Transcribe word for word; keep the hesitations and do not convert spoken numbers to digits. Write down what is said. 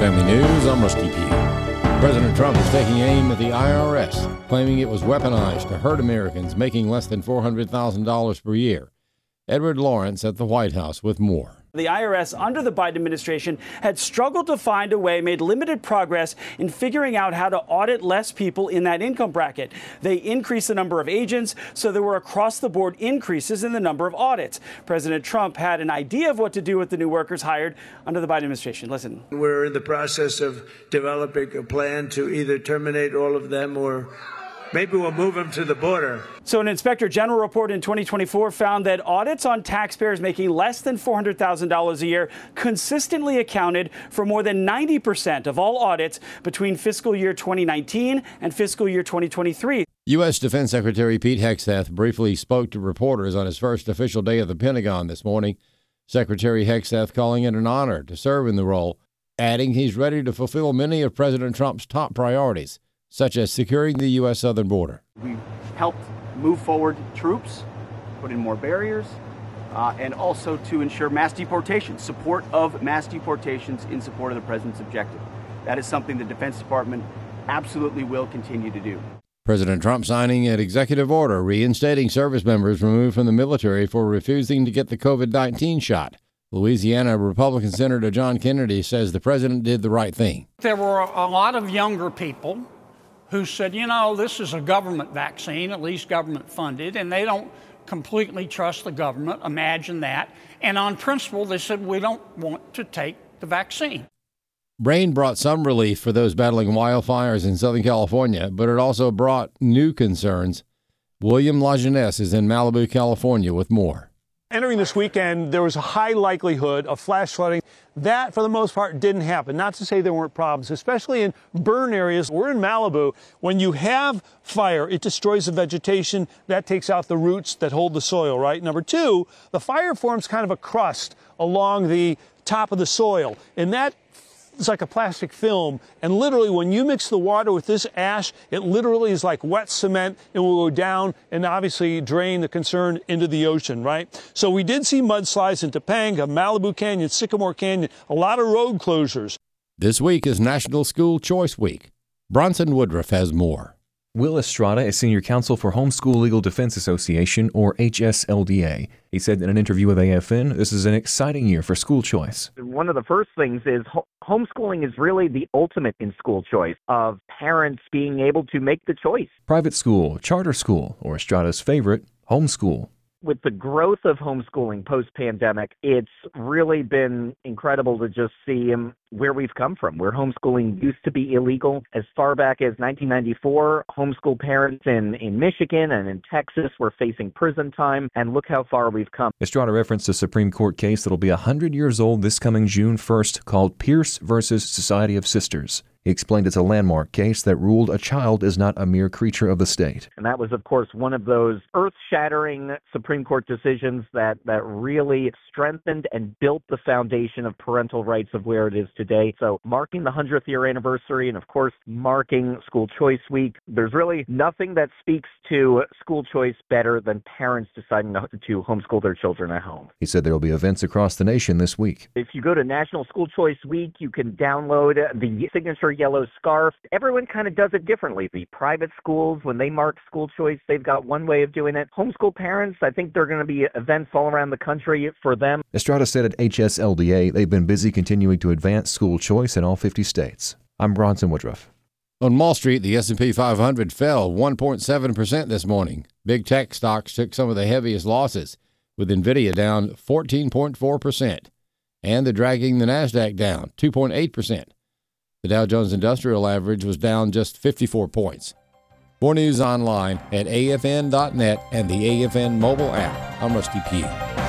Family News, I'm Rusty Pugh. President Trump is taking aim at the I R S, claiming it was weaponized to hurt Americans making less than four hundred thousand dollars per year. Edward Lawrence at the White House with more. The I R S under the Biden administration had struggled to find a way, made limited progress in figuring out how to audit less people in that income bracket. They increased the number of agents, so there were across-the-board increases in the number of audits. President Trump had an idea of what to do with the new workers hired under the Biden administration. Listen. We're in the process of developing a plan to either terminate all of them or maybe we'll move them to the border. So an Inspector General report in twenty twenty-four found that audits on taxpayers making less than four hundred thousand dollars a year consistently accounted for more than ninety percent of all audits between fiscal year twenty nineteen and fiscal year twenty twenty-three. U S. Defense Secretary Pete Hegseth briefly spoke to reporters on his first official day at the Pentagon this morning. Secretary Hegseth calling it an honor to serve in the role, adding he's ready to fulfill many of President Trump's top priorities, such as securing the U S southern border. We've helped move forward troops, put in more barriers, uh, and also to ensure mass deportations, support of mass deportations in support of the president's objective. That is something the Defense Department absolutely will continue to do. President Trump signing an executive order reinstating service members removed from the military for refusing to get the covid nineteen shot. Louisiana Republican Senator John Kennedy says the president did the right thing. There were a lot of younger people who said, you know, this is a government vaccine, at least government funded, and they don't completely trust the government. Imagine that. And on principle, they said, we don't want to take the vaccine. Rain brought some relief for those battling wildfires in Southern California, but it also brought new concerns. William Lajeunesse is in Malibu, California with more. Entering this weekend, there was a high likelihood of flash flooding. That, for the most part, didn't happen. Not to say there weren't problems, especially in burn areas. We're in Malibu. When you have fire, it destroys the vegetation. That takes out the roots that hold the soil, right? Number two, the fire forms kind of a crust along the top of the soil, and that it's like a plastic film, and literally when you mix the water with this ash, it literally is like wet cement. It will go down and obviously drain the concern into the ocean, right? So we did see mudslides in Topanga, Malibu Canyon, Sycamore Canyon, a lot of road closures. This week is National School Choice Week. Bronson Woodruff has more. Will Estrada is senior counsel for Homeschool Legal Defense Association, or H S L D A. He said in an interview with A F N, this is an exciting year for school choice. One of the first things is ho- homeschooling is really the ultimate in school choice, of parents being able to make the choice. Private school, charter school, or Estrada's favorite, homeschool. With the growth of homeschooling post-pandemic, it's really been incredible to just see um, where we've come from, where homeschooling used to be illegal. As far back as nineteen ninety-four, homeschool parents in, in Michigan and in Texas were facing prison time, and look how far we've come. Estrada referenced a Supreme Court case that'll be one hundred years old this coming June first called Pierce versus Society of Sisters. He explained it's a landmark case that ruled a child is not a mere creature of the state. And that was, of course, one of those earth-shattering Supreme Court decisions that, that really strengthened and built the foundation of parental rights of where it is today. So marking the hundredth year anniversary and, of course, marking School Choice Week, there's really nothing that speaks to school choice better than parents deciding to homeschool their children at home. He said there will be events across the nation this week. If you go to National School Choice Week, you can download the signature yellow scarf. Everyone kind of does it differently. The private schools, when they mark school choice, they've got one way of doing it. Homeschool parents, I think there are going to be events all around the country for them. Estrada said at H S L D A they've been busy continuing to advance school choice in all fifty states. I'm Bronson Woodruff. On Wall Street, the S and P five hundred fell one point seven percent this morning. Big tech stocks took some of the heaviest losses, with NVIDIA down fourteen point four percent, and they're dragging the NASDAQ down two point eight percent. The Dow Jones Industrial Average was down just fifty-four points. More news online at A F N dot net and the A F N mobile app. I'm Rusty Pugh.